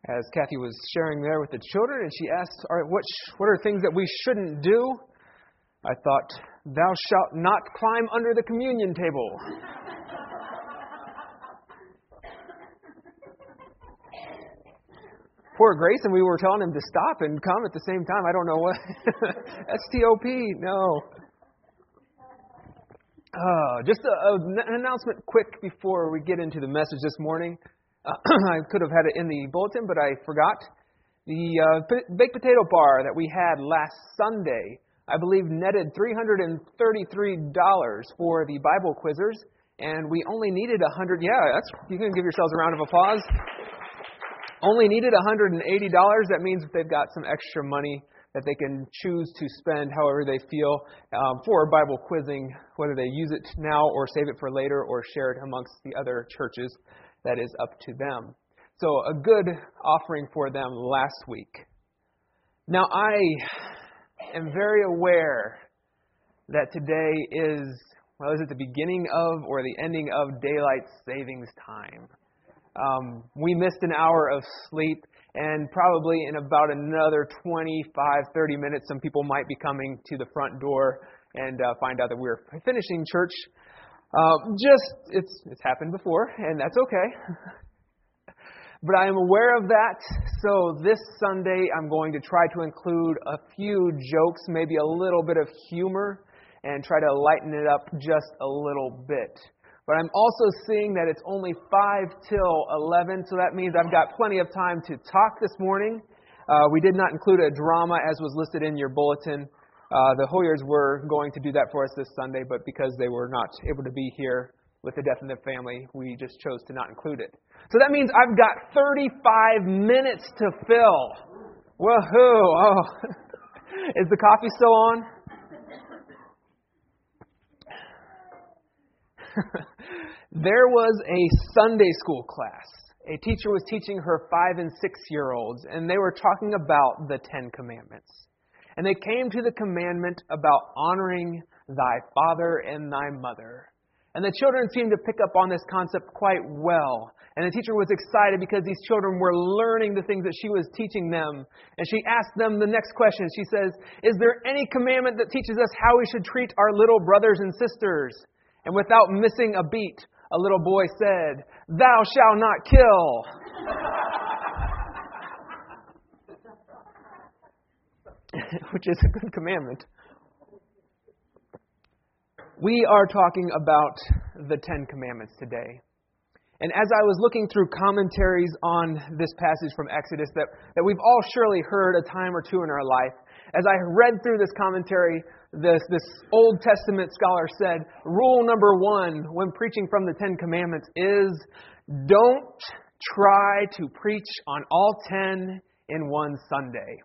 As Kathy was sharing there with the children, and she asked, "All right, what are things that we shouldn't do?" I thought, "Thou shalt not climb under the communion table." Poor Grayson, we were telling him to stop and come at the same time. I don't know what. STOP, no. Just an announcement quick before we get into the message this morning. I could have had it in the bulletin, but I forgot. The baked potato bar that we had last Sunday, I believe, netted $333 for the Bible quizzers, and we only needed 100. Yeah, you can give yourselves a round of applause. Only needed $180. That means that they've got some extra money that they can choose to spend however they feel for Bible quizzing, whether they use it now or save it for later or share it amongst the other churches. That is up to them. So a good offering for them last week. Now I am very aware that today is it the beginning of or the ending of daylight savings time? We missed an hour of sleep, and probably in about another 25-30 minutes, some people might be coming to the front door and find out that we're finishing church. It's happened before, and that's okay. But I am aware of that, so this Sunday I'm going to try to include a few jokes, maybe a little bit of humor, and try to lighten it up just a little bit. But I'm also seeing that it's only 5 till 11, so that means I've got plenty of time to talk this morning. We did not include a drama as was listed in your bulletin. The Hoyers were going to do that for us this Sunday, but because they were not able to be here with the death in the family, we just chose to not include it. So that means I've got 35 minutes to fill. Woohoo! Oh, is the coffee still on? There was a Sunday school class. A teacher was teaching her 5- and 6-year-olds, and they were talking about the 10 Commandments. And they came to the commandment about honoring thy father and thy mother. And the children seemed to pick up on this concept quite well. And the teacher was excited because these children were learning the things that she was teaching them. And she asked them the next question. She says, "Is there any commandment that teaches us how we should treat our little brothers and sisters?" And without missing a beat, a little boy said, "Thou shalt not kill." Which is a good commandment. We are talking about the 10 Commandments today. And as I was looking through commentaries on this passage from Exodus that we've all surely heard a time or two in our life, as I read through this commentary, this Old Testament scholar said, rule number 1 when preaching from the 10 Commandments is don't try to preach on all 10 in one Sunday.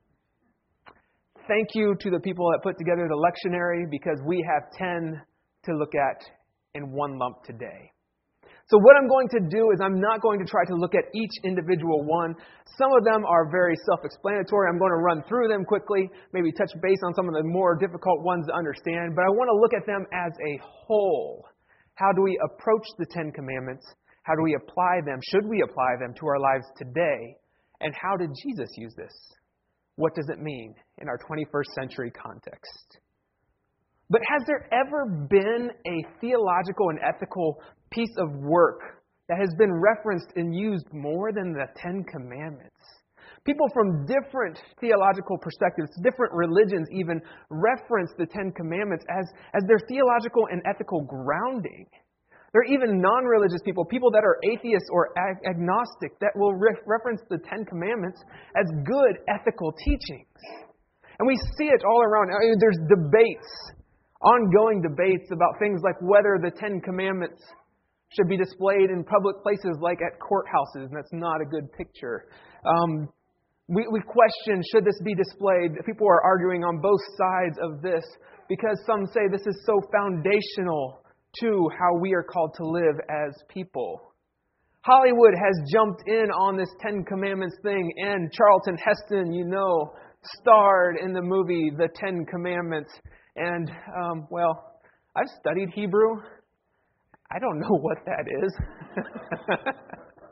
Thank you to the people that put together the lectionary because we have 10 to look at in one lump today. So what I'm going to do is I'm not going to try to look at each individual one. Some of them are very self-explanatory. I'm going to run through them quickly, maybe touch base on some of the more difficult ones to understand. But I want to look at them as a whole. How do we approach the 10 Commandments? How do we apply them? Should we apply them to our lives today? And how did Jesus use this? What does it mean in our 21st century context? But has there ever been a theological and ethical piece of work that has been referenced and used more than the 10 Commandments? People from different theological perspectives, different religions even, reference the 10 Commandments as their theological and ethical grounding. There are even non-religious people that are atheists or agnostic, that will reference the 10 Commandments as good ethical teachings. And we see it all around. I mean, there's debates, ongoing debates about things like whether the 10 Commandments should be displayed in public places like at courthouses, and that's not a good picture. We question, should this be displayed? People are arguing on both sides of this because some say this is so foundational to how we are called to live as people. Hollywood has jumped in on this 10 Commandments thing, and Charlton Heston, starred in the movie The 10 Commandments. And, I've studied Hebrew. I don't know what that is.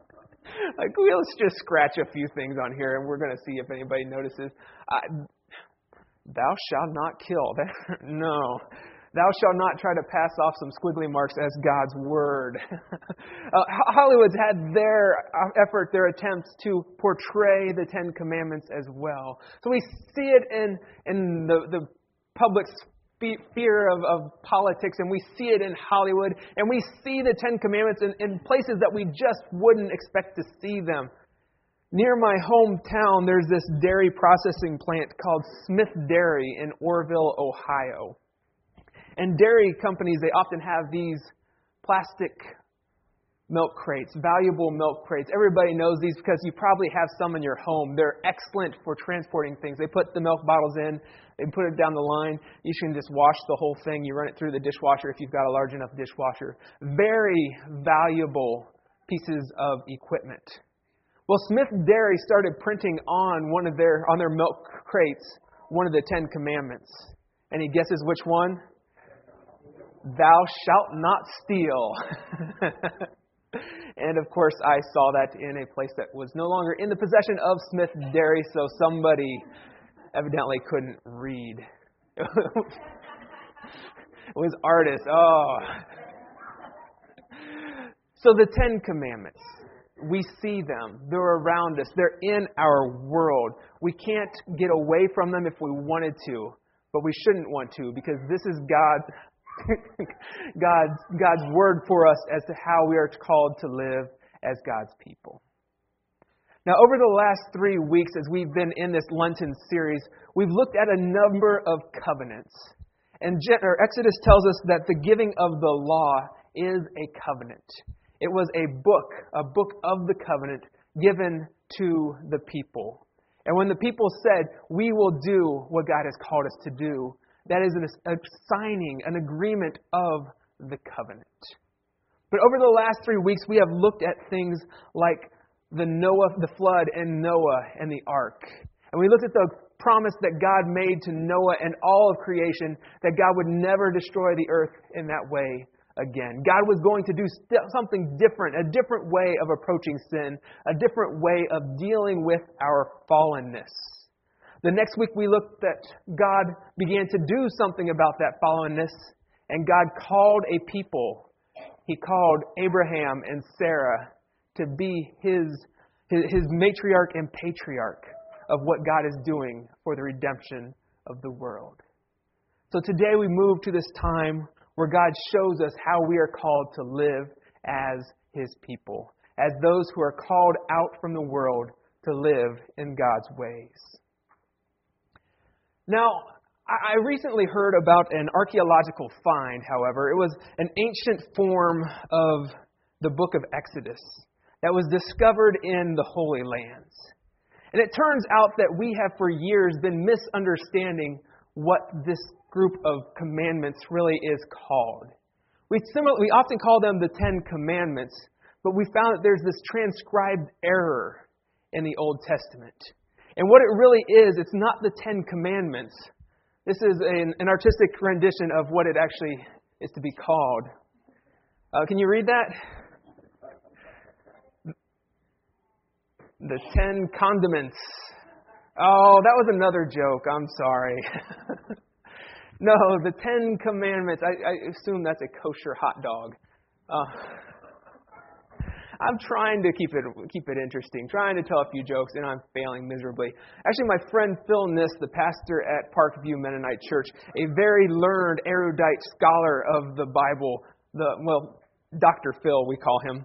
Let's just scratch a few things on here, and we're going to see if anybody notices. Thou shalt not kill. No. Thou shalt not try to pass off some squiggly marks as God's word. Hollywood's had their effort, their attempts to portray the Ten Commandments as well. So we see it in the public sphere of politics, and we see it in Hollywood, and we see the Ten Commandments in places that we just wouldn't expect to see them. Near my hometown, there's this dairy processing plant called Smith Dairy in Orrville, Ohio. And dairy companies, they often have these plastic milk crates, valuable milk crates. Everybody knows these because you probably have some in your home. They're excellent for transporting things. They put the milk bottles in, they put it down the line. You can just wash the whole thing. You run it through the dishwasher if you've got a large enough dishwasher. Very valuable pieces of equipment. Well, Smith Dairy started printing on their milk crates one of the Ten Commandments. Any guesses which one? Thou shalt not steal. And of course, I saw that in a place that was no longer in the possession of Smith Dairy, so somebody evidently couldn't read. It was artists. Oh. So the Ten Commandments, we see them. They're around us. They're in our world. We can't get away from them if we wanted to, but we shouldn't want to, because this is God's word for us as to how we are called to live as God's people. Now, over the last 3 weeks, as we've been in this Lenten series, we've looked at a number of covenants. And Exodus tells us that the giving of the law is a covenant. It was a book of the covenant given to the people. And when the people said, we will do what God has called us to do, that is a signing, an agreement of the covenant. But over the last 3 weeks, we have looked at things like the flood and Noah and the ark. And we looked at the promise that God made to Noah and all of creation that God would never destroy the earth in that way again. God was going to do something different, a different way of approaching sin, a different way of dealing with our fallenness. The next week we looked at God began to do something about that fallenness, and God called a people. He called Abraham and Sarah to be his matriarch and patriarch of what God is doing for the redemption of the world. So today we move to this time where God shows us how we are called to live as His people, as those who are called out from the world to live in God's ways. Now, I recently heard about an archaeological find, however. It was an ancient form of the book of Exodus that was discovered in the Holy Lands. And it turns out that we have for years been misunderstanding what this group of commandments really is called. We often call them the Ten Commandments, but we found that there's this transcribed error in the Old Testament. And what it really is, it's not the Ten Commandments. This is an artistic rendition of what it actually is to be called. Can you read that? The 10 Condiments. Oh, that was another joke. I'm sorry. No, the 10 Commandments. I assume that's a kosher hot dog. I'm trying to keep it interesting, trying to tell a few jokes, and I'm failing miserably. Actually, my friend Phil Niss, the pastor at Parkview Mennonite Church, a very learned, erudite scholar of the Bible, Dr. Phil, we call him.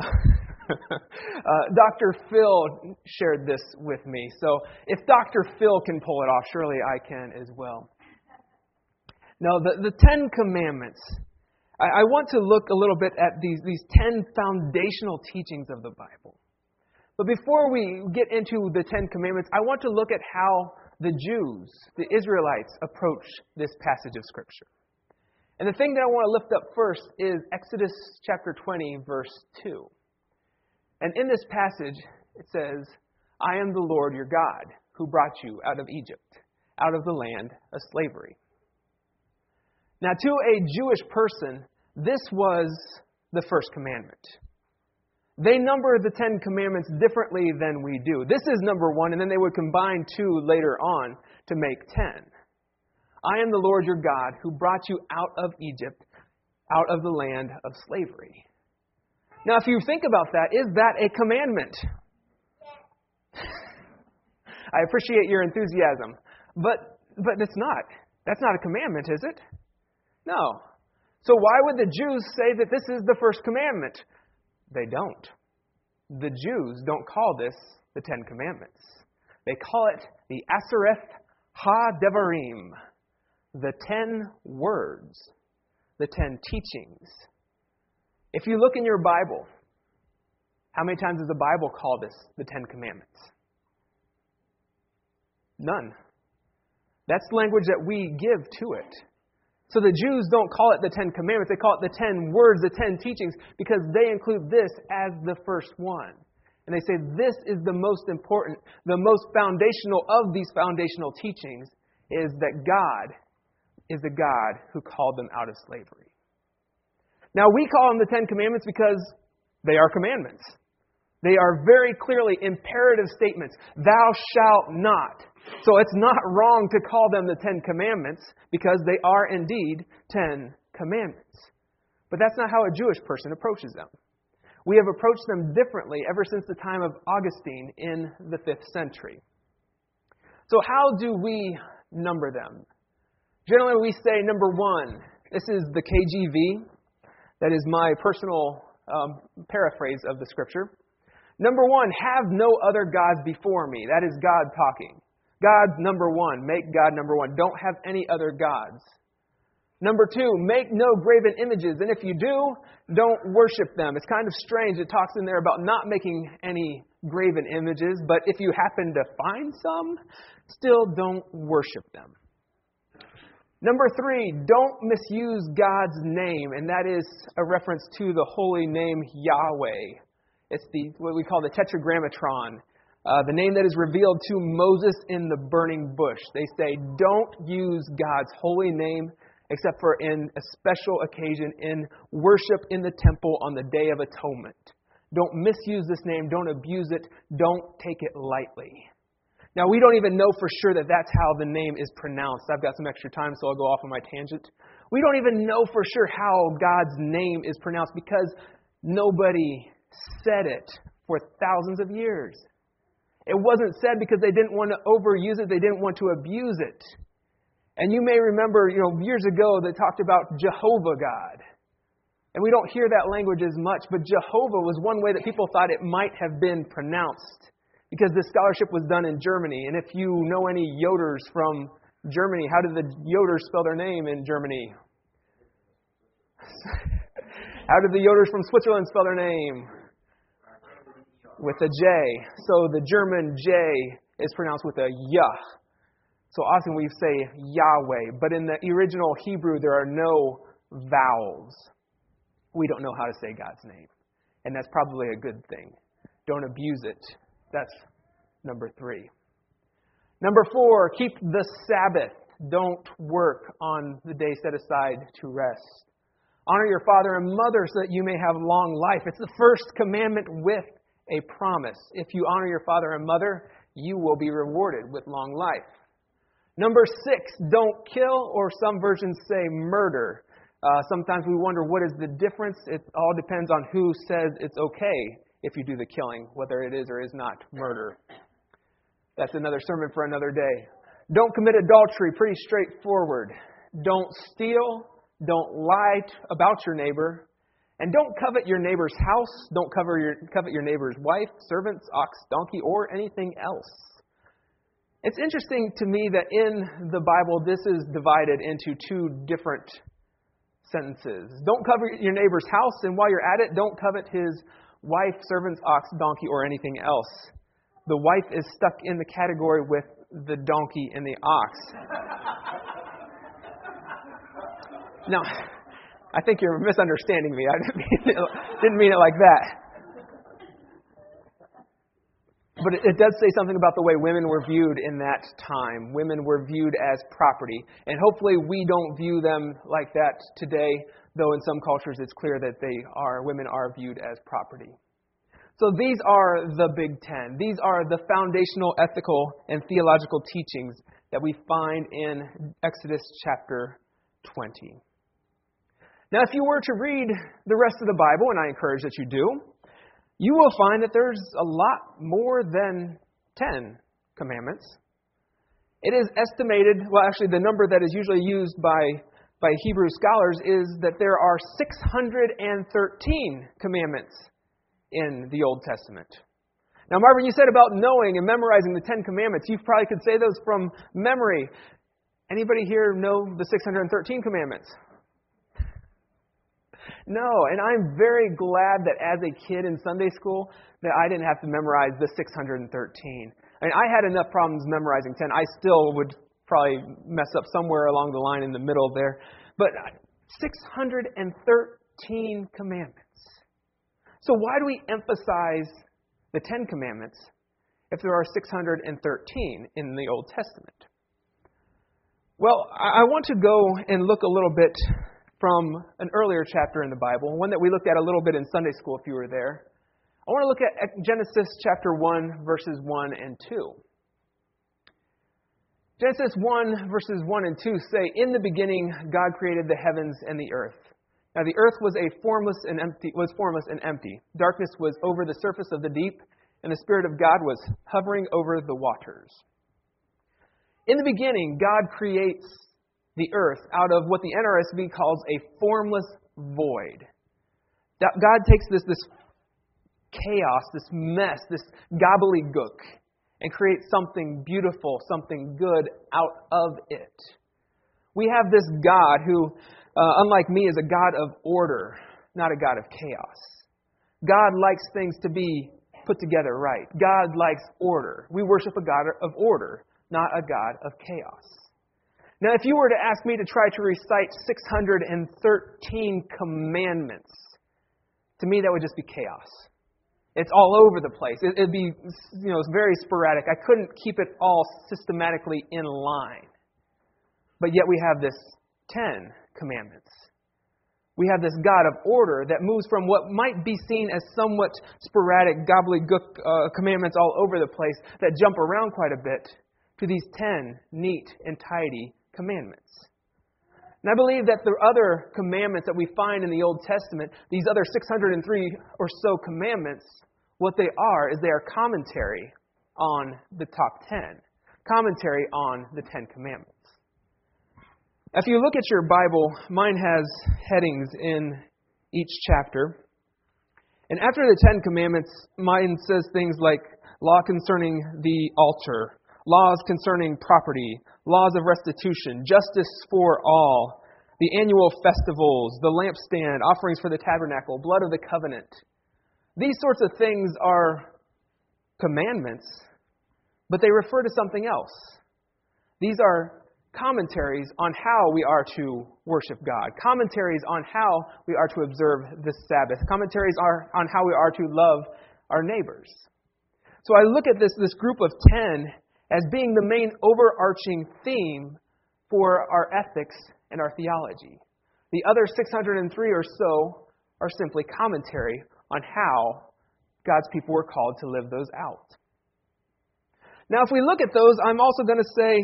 Dr. Phil shared this with me. So if Dr. Phil can pull it off, surely I can as well. Now, the 10 Commandments. I want to look a little bit at these 10 foundational teachings of the Bible. But before we get into the 10 Commandments, I want to look at how the Jews, the Israelites, approach this passage of Scripture. And the thing that I want to lift up first is Exodus chapter 20, verse 2. And in this passage, it says, I am the Lord your God, who brought you out of Egypt, out of the land of slavery. Now, to a Jewish person, this was the first commandment. They number the 10 Commandments differently than we do. This is number 1, and then they would combine 2 later on to make 10. I am the Lord your God who brought you out of Egypt, out of the land of slavery. Now, if you think about that, is that a commandment? I appreciate your enthusiasm, but it's not. That's not a commandment, is it? No. So why would the Jews say that this is the first commandment? They don't. The Jews don't call this the 10 Commandments. They call it the Aseret HaDevarim, the 10 words, the 10 teachings. If you look in your Bible, how many times does the Bible call this the 10 Commandments? None. That's language that we give to it. So the Jews don't call it the 10 Commandments. They call it the 10 words, the 10 teachings, because they include this as the first one. And they say this is the most important, the most foundational of these foundational teachings is that God is the God who called them out of slavery. Now we call them the 10 Commandments because they are commandments. They are very clearly imperative statements. Thou shalt not. So it's not wrong to call them the 10 Commandments because they are indeed 10 commandments. But that's not how a Jewish person approaches them. We have approached them differently ever since the time of Augustine in the 5th century. So how do we number them? Generally we say number 1. This is the KJV. That is my personal paraphrase of the scripture. Number 1, have no other gods before me. That is God talking. God, number 1. Make God number 1. Don't have any other gods. Number 2, make no graven images. And if you do, don't worship them. It's kind of strange. It talks in there about not making any graven images. But if you happen to find some, still don't worship them. Number 3, don't misuse God's name. And that is a reference to the holy name Yahweh. It's what we call the Tetragrammaton. The name that is revealed to Moses in the burning bush. They say, don't use God's holy name except for in a special occasion in worship in the temple on the Day of Atonement. Don't misuse this name. Don't abuse it. Don't take it lightly. Now, we don't even know for sure that that's how the name is pronounced. I've got some extra time, so I'll go off on my tangent. We don't even know for sure how God's name is pronounced because nobody said it for thousands of years. It wasn't said because they didn't want to overuse it. They didn't want to abuse it. And you may remember, years ago they talked about Jehovah God. And we don't hear that language as much, but Jehovah was one way that people thought it might have been pronounced because this scholarship was done in Germany. And if you know any Yoders from Germany, how did the Yoders spell their name in Germany? How did the Yoders from Switzerland spell their name? With a J. So the German J is pronounced with a Yah. So often we say Yahweh. But in the original Hebrew, there are no vowels. We don't know how to say God's name. And that's probably a good thing. Don't abuse it. That's number 3. Number 4, keep the Sabbath. Don't work on the day set aside to rest. Honor your father and mother so that you may have long life. It's the first commandment with a promise. If you honor your father and mother, you will be rewarded with long life. Number 6, don't kill, or some versions say murder. Sometimes we wonder what is the difference. It all depends on who says it's okay if you do the killing, whether it is or is not murder. That's another sermon for another day. Don't commit adultery, pretty straightforward. Don't steal, don't lie about your neighbor, and don't covet your neighbor's house. Don't covet your neighbor's wife, servants, ox, donkey, or anything else. It's interesting to me that in the Bible, this is divided into 2 different sentences. Don't covet your neighbor's house, and while you're at it, don't covet his wife, servants, ox, donkey, or anything else. The wife is stuck in the category with the donkey and the ox. Now, I think you're misunderstanding me. I didn't mean it like that. But it does say something about the way women were viewed in that time. Women were viewed as property. And hopefully we don't view them like that today, though in some cultures it's clear that women are viewed as property. So these are the Big Ten. These are the foundational ethical and theological teachings that we find in Exodus chapter 20. Now, if you were to read the rest of the Bible, and I encourage that you do, you will find that there's a lot more than 10 commandments. It is estimated, well, actually the number that is usually used by Hebrew scholars is that there are 613 commandments in the Old Testament. Now, Marvin, you said about knowing and memorizing the 10 commandments. You probably could say those from memory. Anybody here know the 613 commandments? No, and I'm very glad that as a kid in Sunday school that I didn't have to memorize the 613. I mean, I had enough problems memorizing 10. I still would probably mess up somewhere along the line in the middle there. But 613 commandments. So why do we emphasize the 10 commandments if there are 613 in the Old Testament? Well, I want to go and look a little bit from an earlier chapter in the Bible, one that we looked at a little bit in Sunday school if you were there. I want to look at Genesis chapter 1, verses 1 and 2. Genesis 1, verses 1 and 2 say, "In the beginning, God created the heavens and the earth. Now the earth was formless and empty. Darkness was over the surface of the deep, and the Spirit of God was hovering over the waters." In the beginning, God creates the earth out of what the NRSV calls a formless void. God takes this chaos, this mess, this gobbledygook, and creates something beautiful, something good out of it. We have this God who, unlike me, is a God of order, not a God of chaos. God likes things to be put together right. God likes order. We worship a God of order, not a God of chaos. Now, if you were to ask me to try to recite 613 commandments, to me that would just be chaos. It's all over the place. It'd be, it's very sporadic. I couldn't keep it all systematically in line. But yet we have this 10 commandments. We have this God of order that moves from what might be seen as somewhat sporadic, gobbledygook commandments all over the place that jump around quite a bit to these 10 neat and tidy commandments. And I believe that the other commandments that we find in the Old Testament, these other 603 or so commandments, what they are is they are commentary on the top 10. Commentary on the 10 commandments. If you look at your Bible, mine has headings in each chapter. And after the 10 commandments, mine says things like law concerning the altar, laws concerning property, laws of restitution, justice for all, the annual festivals, the lampstand, offerings for the tabernacle, blood of the covenant. These sorts of things are commandments, but they refer to something else. These are commentaries on how we are to worship God. Commentaries on how we are to observe the Sabbath. Commentaries on how we are to love our neighbors. So I look at this group of 10 as being the main overarching theme for our ethics and our theology. The other 603 or so are simply commentary on how God's people were called to live those out. Now, if we look at those, I'm also going to say,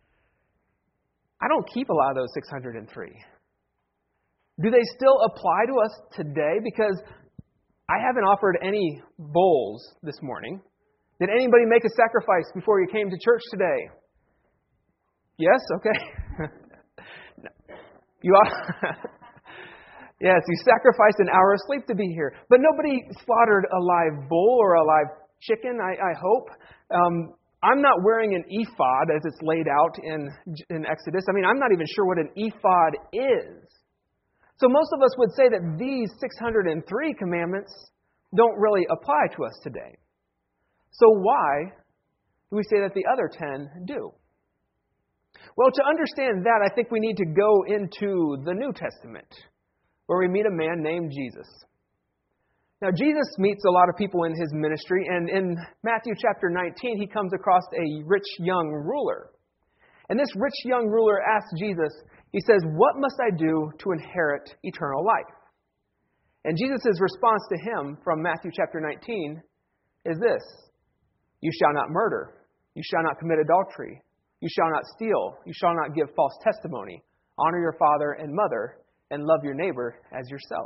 I don't keep a lot of those 603. Do they still apply to us today? Because I haven't offered any bowls this morning. Did anybody make a sacrifice before you came to church today? Yes? Okay. You are. Yes, you sacrificed an hour of sleep to be here. But nobody slaughtered a live bull or a live chicken, I hope. I'm not wearing an ephod as it's laid out in Exodus. I mean, I'm not even sure what an ephod is. So most of us would say that these 603 commandments don't really apply to us today. So why do we say that the other 10 do? Well, to understand that, I think we need to go into the New Testament, where we meet a man named Jesus. Now, Jesus meets a lot of people in his ministry, and in Matthew chapter 19, he comes across a rich young ruler. And this rich young ruler asks Jesus, he says, "What must I do to inherit eternal life?" And Jesus' response to him from Matthew chapter 19 is this: you shall not murder, you shall not commit adultery, you shall not steal, you shall not give false testimony, honor your father and mother, and love your neighbor as yourself.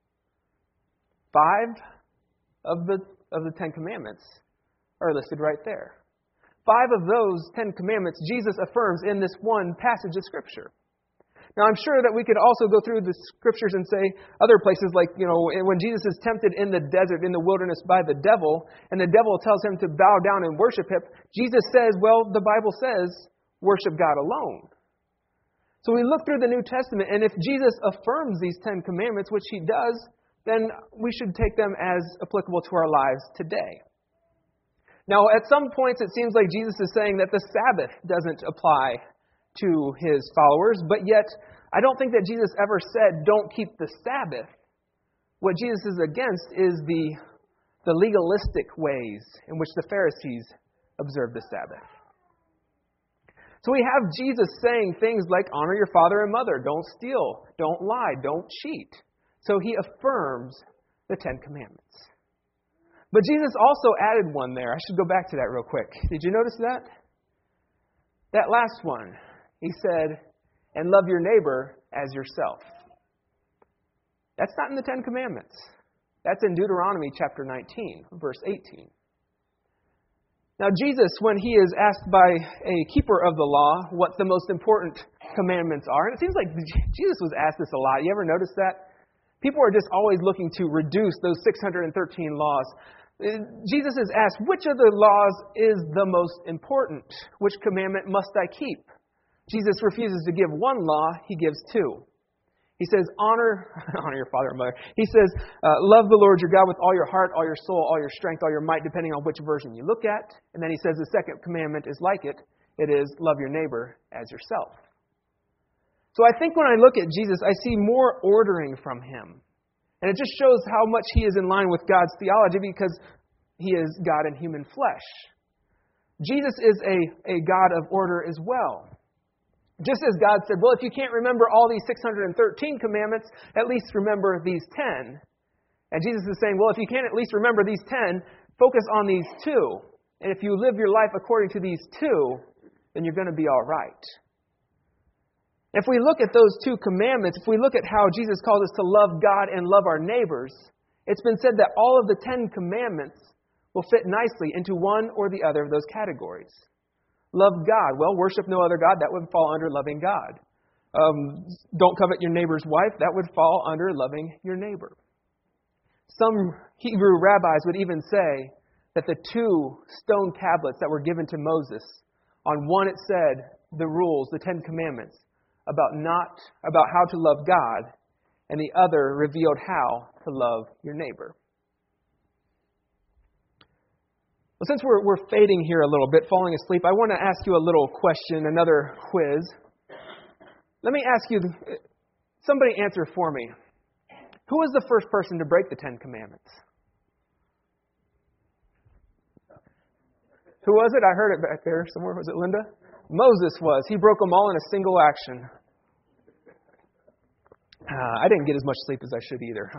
5 of the 10 commandments are listed right there. 5 of those 10 commandments Jesus affirms in this one passage of Scripture. Now, I'm sure that we could also go through the Scriptures and say other places like, when Jesus is tempted in the desert, in the wilderness by the devil, and the devil tells him to bow down and worship him, Jesus says, well, the Bible says, worship God alone. So we look through the New Testament, and if Jesus affirms these 10 commandments, which he does, then we should take them as applicable to our lives today. Now, at some points, it seems like Jesus is saying that the Sabbath doesn't apply to his followers, but yet I don't think that Jesus ever said, don't keep the Sabbath. What Jesus is against is the legalistic ways in which the Pharisees observed the Sabbath. So we have Jesus saying things like, honor your father and mother, don't steal, don't lie, don't cheat. So he affirms the 10 Commandments. But Jesus also added one there. I should go back to that real quick. Did you notice that? That last one. He said, and love your neighbor as yourself. That's not in the 10 Commandments. That's in Deuteronomy chapter 19, verse 18. Now, Jesus, when he is asked by a keeper of the law what the most important commandments are, and it seems like Jesus was asked this a lot. You ever notice that? People are just always looking to reduce those 613 laws. Jesus is asked, which of the laws is the most important? Which commandment must I keep? Jesus refuses to give one law, he gives 2. He says, honor your father and mother. He says, love the Lord your God with all your heart, all your soul, all your strength, all your might, depending on which version you look at. And then he says the second commandment is like it. It is, love your neighbor as yourself. So I think when I look at Jesus, I see more ordering from him. And it just shows how much he is in line with God's theology because he is God in human flesh. Jesus is a God of order as well. Just as God said, well, if you can't remember all these 613 commandments, at least remember these 10. And Jesus is saying, well, if you can't at least remember these 10, focus on these 2. And if you live your life according to these 2, then you're going to be all right. If we look at those 2 commandments, if we look at how Jesus calls us to love God and love our neighbors, it's been said that all of the 10 commandments will fit nicely into one or the other of those categories. Love God. Well, worship no other God. That would fall under loving God. Don't covet your neighbor's wife. That would fall under loving your neighbor. Some Hebrew rabbis would even say that the 2 stone tablets that were given to Moses, on one it said the rules, the 10 commandments, about how to love God, and the other revealed how to love your neighbor. Well, since we're fading here a little bit, falling asleep, I want to ask you a little question, another quiz. Let me ask you, somebody answer for me. Who was the first person to break the 10 Commandments? Who was it? I heard it back there somewhere. Was it Linda? Moses was. He broke them all in a single action. I didn't get as much sleep as I should either.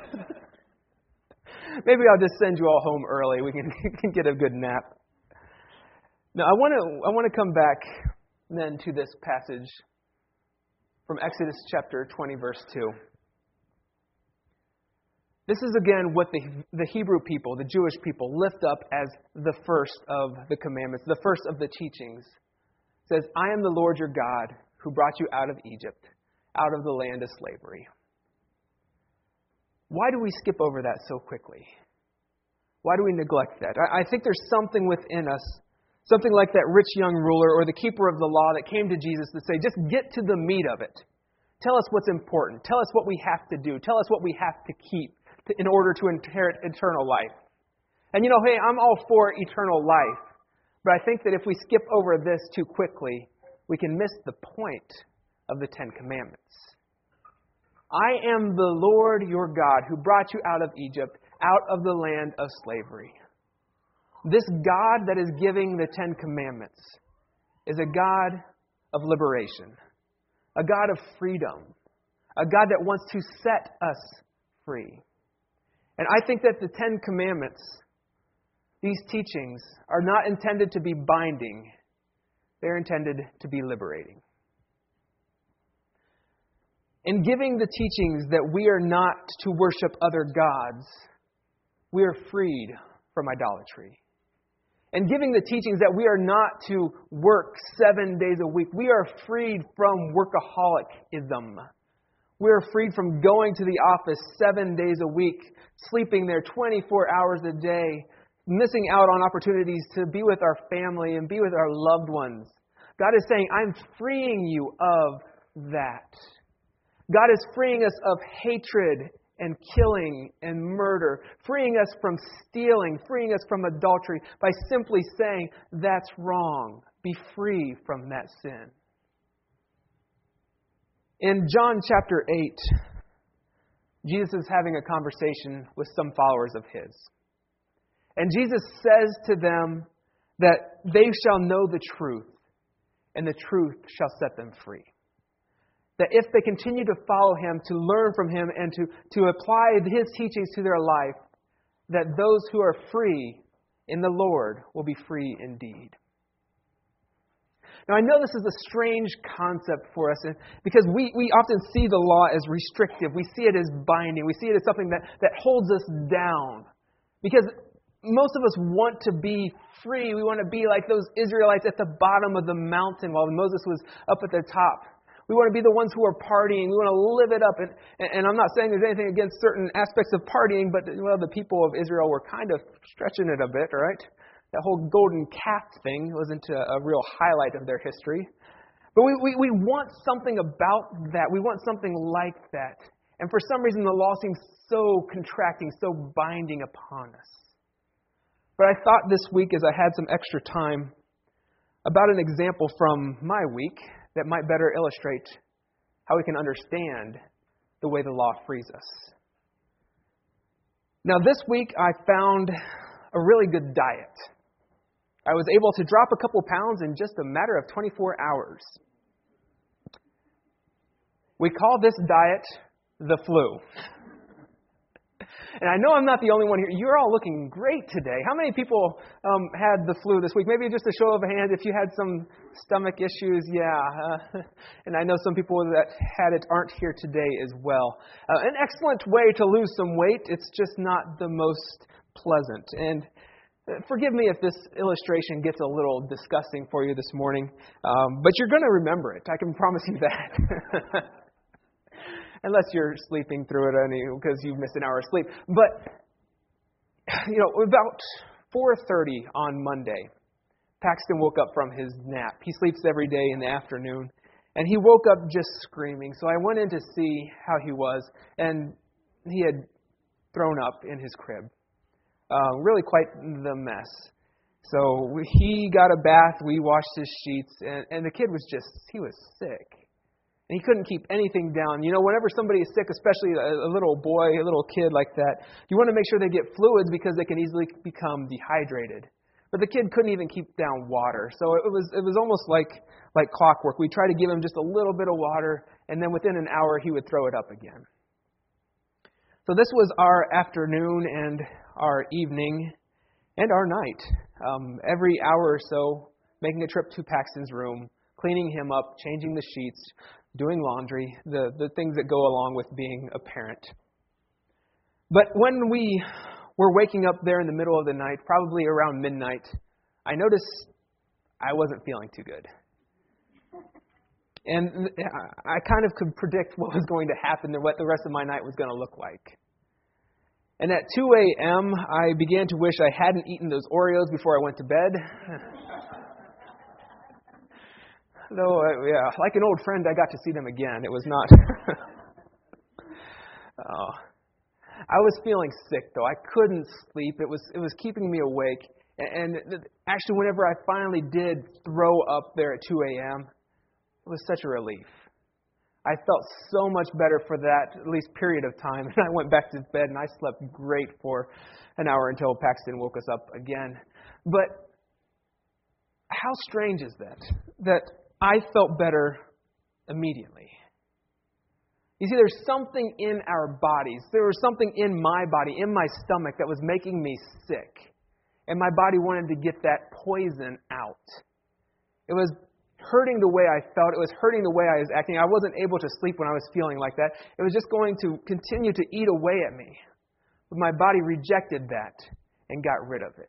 Maybe I'll just send you all home early. We can get a good nap. Now, I want to come back then to this passage from Exodus chapter 20, verse 2. This is again what the Hebrew people, the Jewish people, lift up as the first of the commandments, the first of the teachings. It says, I am the Lord your God who brought you out of Egypt, out of the land of slavery. Why do we skip over that so quickly? Why do we neglect that? I think there's something within us, something like that rich young ruler or the keeper of the law that came to Jesus to say, just get to the meat of it. Tell us what's important. Tell us what we have to do. Tell us what we have to keep in order to inherit eternal life. And hey, I'm all for eternal life. But I think that if we skip over this too quickly, we can miss the point of the 10 Commandments. I am the Lord your God who brought you out of Egypt, out of the land of slavery. This God that is giving the 10 Commandments is a God of liberation, a God of freedom, a God that wants to set us free. And I think that the Ten Commandments, these teachings, are not intended to be binding. They're intended to be liberating. In giving the teachings that we are not to worship other gods, we are freed from idolatry. And giving the teachings that we are not to work 7 days a week, we are freed from workaholicism. We are freed from going to the office 7 days a week, sleeping there 24 hours a day, missing out on opportunities to be with our family and be with our loved ones. God is saying, I'm freeing you of that. God is freeing us of hatred and killing and murder, freeing us from stealing, freeing us from adultery by simply saying, that's wrong. Be free from that sin. In John chapter 8, Jesus is having a conversation with some followers of His. And Jesus says to them that they shall know the truth, and the truth shall set them free. That if they continue to follow Him, to learn from Him, and to apply His teachings to their life, that those who are free in the Lord will be free indeed. Now, I know this is a strange concept for us because we often see the law as restrictive. We see it as binding. We see it as something that holds us down. Because most of us want to be free. We want to be like those Israelites at the bottom of the mountain while Moses was up at the top. We want to be the ones who are partying. We want to live it up. And I'm not saying there's anything against certain aspects of partying, but the people of Israel were kind of stretching it a bit, right? That whole golden calf thing wasn't a real highlight of their history. But we want something about that. We want something like that. And for some reason, the law seems so contracting, so binding upon us. But I thought this week, as I had some extra time, about an example from my week that might better illustrate how we can understand the way the law frees us. Now, this week I found a really good diet. I was able to drop a couple pounds in just a matter of 24 hours. We call this diet the flu. And I know I'm not the only one here. You're all looking great today. How many people had the flu this week? Maybe just a show of hands if you had some stomach issues. Yeah. And I know some people that had it aren't here today as well. An excellent way to lose some weight. It's just not the most pleasant. And forgive me if this illustration gets a little disgusting for you this morning. But you're going to remember it. I can promise you that. Unless you're sleeping through it because you've missed an hour of sleep. But, about 4:30 on Monday, Paxton woke up from his nap. He sleeps every day in the afternoon. And he woke up just screaming. So I went in to see how he was. And he had thrown up in his crib. Really quite the mess. So he got a bath. We washed his sheets. And the kid was he was sick. And he couldn't keep anything down. Whenever somebody is sick, especially a little boy, a little kid like that, you want to make sure they get fluids because they can easily become dehydrated. But the kid couldn't even keep down water. So it was almost like clockwork. We tried to give him just a little bit of water, and then within an hour he would throw it up again. So this was our afternoon and our evening and our night. Every hour or so, making a trip to Paxton's room, cleaning him up, changing the sheets, doing laundry, the things that go along with being a parent. But when we were waking up there in the middle of the night, probably around midnight, I noticed I wasn't feeling too good. And I kind of could predict what was going to happen and what the rest of my night was going to look like. And at 2 a.m., I began to wish I hadn't eaten those Oreos before I went to bed. Though, like an old friend, I got to see them again. It was not... I was feeling sick, though. I couldn't sleep. It was keeping me awake. And actually, whenever I finally did throw up there at 2 a.m., it was such a relief. I felt so much better for that, at least period of time. And I went back to bed, and I slept great for an hour until Paxton woke us up again. But how strange is that I felt better immediately. You see, there's something in our bodies. There was something in my body, in my stomach, that was making me sick. And my body wanted to get that poison out. It was hurting the way I felt. It was hurting the way I was acting. I wasn't able to sleep when I was feeling like that. It was just going to continue to eat away at me. But my body rejected that and got rid of it.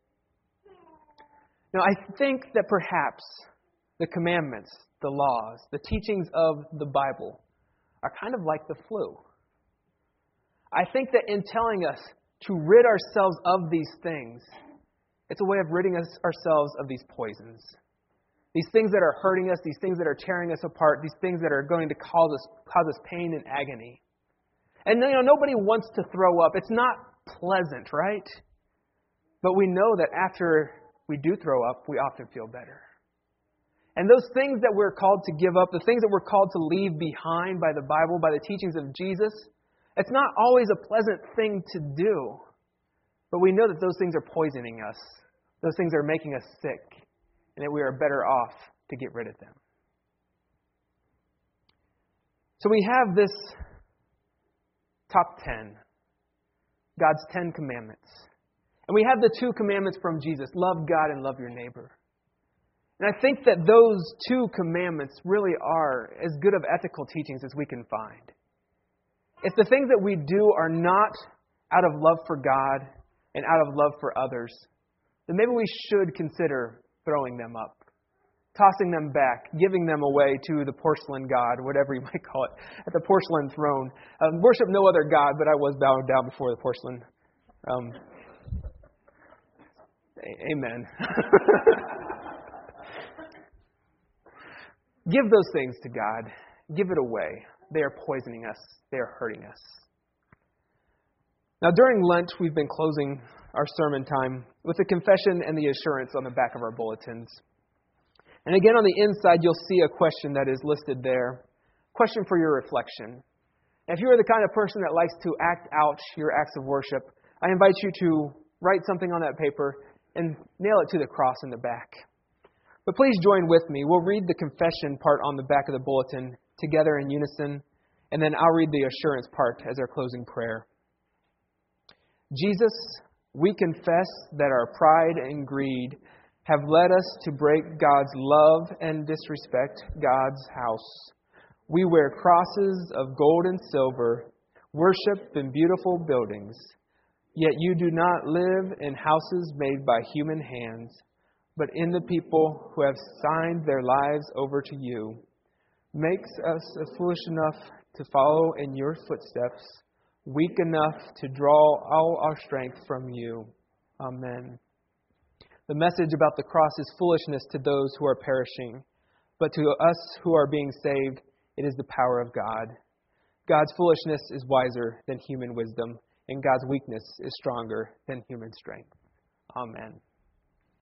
Now, I think that perhaps the commandments, the laws, the teachings of the Bible are kind of like the flu. I think that in telling us to rid ourselves of these things, it's a way of ridding ourselves of these poisons. These things that are hurting us, these things that are tearing us apart, these things that are going to cause us pain and agony. And nobody wants to throw up. It's not pleasant, right? But we know that after we do throw up, we often feel better. And those things that we're called to give up, the things that we're called to leave behind by the Bible, by the teachings of Jesus, it's not always a pleasant thing to do. But we know that those things are poisoning us. Those things are making us sick. And that we are better off to get rid of them. So we have this top 10, God's 10 commandments. And we have the 2 commandments from Jesus, love God and love your neighbor. And I think that those 2 commandments really are as good of ethical teachings as we can find. If the things that we do are not out of love for God and out of love for others, then maybe we should consider throwing them up, tossing them back, giving them away to the porcelain god, whatever you might call it, at the porcelain throne. Worship no other god, but I was bowing down before the porcelain. Amen. Give those things to God. Give it away. They are poisoning us. They are hurting us. Now, during Lent, we've been closing our sermon time with the confession and the assurance on the back of our bulletins. And again, on the inside, you'll see a question that is listed there. Question for your reflection. And if you are the kind of person that likes to act out your acts of worship, I invite you to write something on that paper and nail it to the cross in the back. But please join with me. We'll read the confession part on the back of the bulletin together in unison, and then I'll read the assurance part as our closing prayer. Jesus, we confess that our pride and greed have led us to break God's love and disrespect God's house. We wear crosses of gold and silver, worship in beautiful buildings, yet you do not live in houses made by human hands, but in the people who have signed their lives over to you. Makes us foolish enough to follow in your footsteps, weak enough to draw all our strength from you. Amen. The message about the cross is foolishness to those who are perishing, but to us who are being saved, it is the power of God. God's foolishness is wiser than human wisdom, and God's weakness is stronger than human strength. Amen.